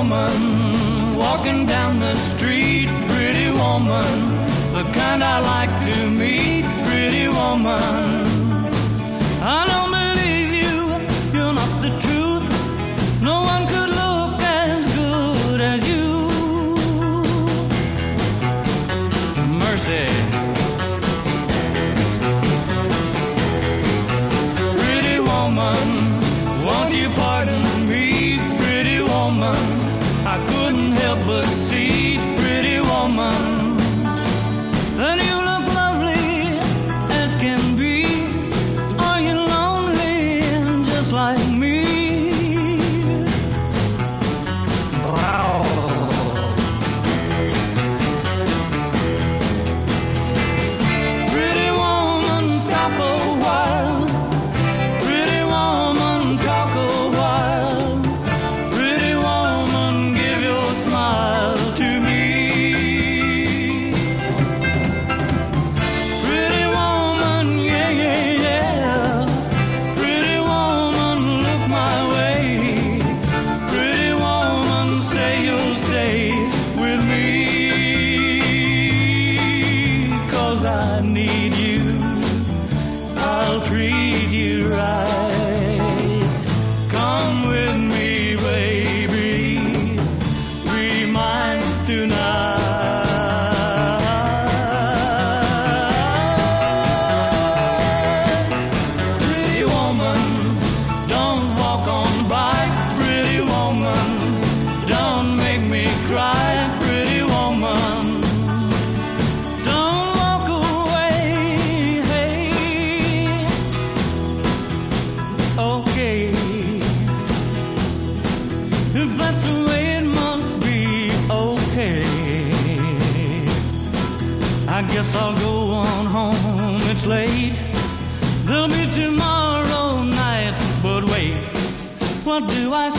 woman walking down the street, pretty woman, the kind I like to meet, pretty woman. I don't believe you, you're not the truth. No one could look as good as you. Mercy. Pretty woman, won't you pardon me, pretty woman? I couldn't help but see, pretty woman, that you look lovely as can be. Are you lonely just like me? Wow. Pretty woman, stop a while. Pretty woman, talk a while. Pretty woman, give your smile to me. Pretty woman, yeah, yeah, yeah. Pretty woman, look my way. Pretty woman, say you'll stay with me. 'Cause I need you, I'll treat you right. Come with me, baby, be mine tonight. Pretty woman, don't walk on by. Pretty woman, don't make me cry. Pretty woman, don't walk away. Hey, okay, if that's the way it must be, okay. I guess I'll go on home, it's late. There'll be tomorrow night, but wait, what do I